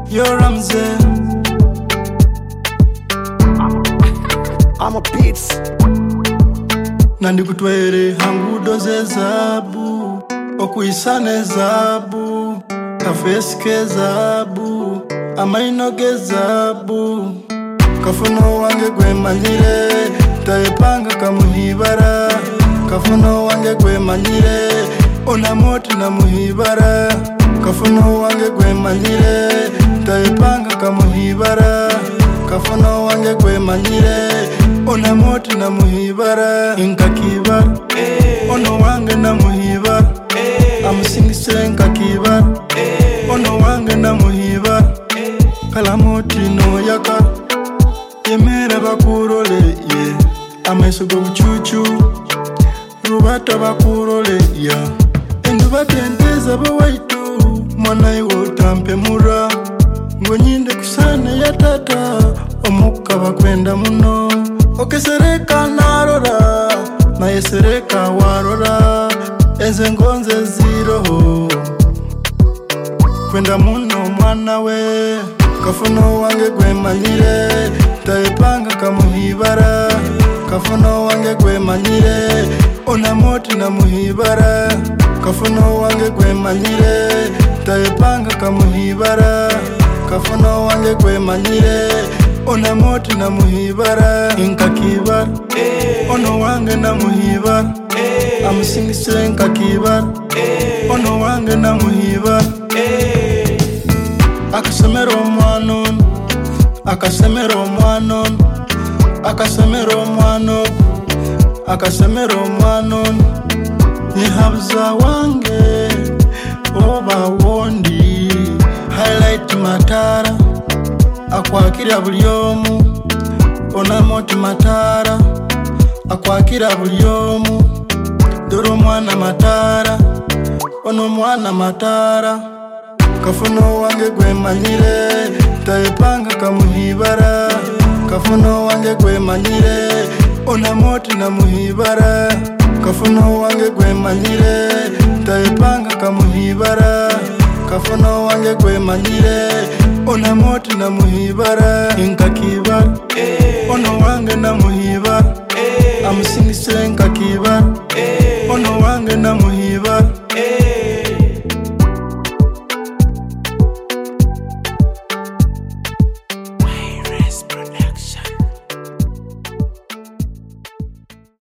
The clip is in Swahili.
You're Ramsey. I'm a beats. Nandikutwere hangu doze zabu, okuisane zabu, kafeske zabu, amainoge zabu. Kafuno wange gwe manyire, taepanga kamuhibara. Kafuno wange gwe manyire, onamoti na muhibara. Kafuno wange gwe manyire, taepanga kamuhibara. Kafuno wange gwe manyire, onamoti na muhibara. Inka kibara, ono wange na muhibara. Amusingise nka kibara, ono wange na muhibara. Kalamoti no yaka, yemera bakurole ye. Ameso go buchuchu, rubata bakurole ya. Enduba tenteza bawaitu, mwana iwo tampe mura. Ngonyinde kusane ya tata, omuka bakwenda muno. Okesereka narora, na yesereka warora. Eze ngonze ziroho, kwenda muno mwana we. Kafuno wange gwe manyire, taepanga kamuhibara. Kafuno wange gwe manyire, onamoti na muhibara. Kafuno wange gwe manyire, taepanga kamuhibara. Kafuno wange gwe manyire, onamoti na muhibara. Inka kibara, ono wange na muhibara. Amusingise nka kibara, ono wange na muhibara. Akasemero mwanon, akasemero mwanon, akasemero mwanon, akasemero mwanon. Nihabza wange, oba wondi. Highlight matara, akwakira bulyomu. Onamoti matara, akwakira bulyomu. Doro mwana matara, ono mwana matara. Kafuno wange gwe manyire, taepanga kamuhibara. Kafuno wange gwe manyire, onamoti na muhibara. Kafuno wange gwe manyire, taepanga kamuhibara. Kafuno wange gwe manyire, onamoti na muhibara. Inka kibara, ono wange na muhibara. Amusingise nka kibara, ono wange na muhibara.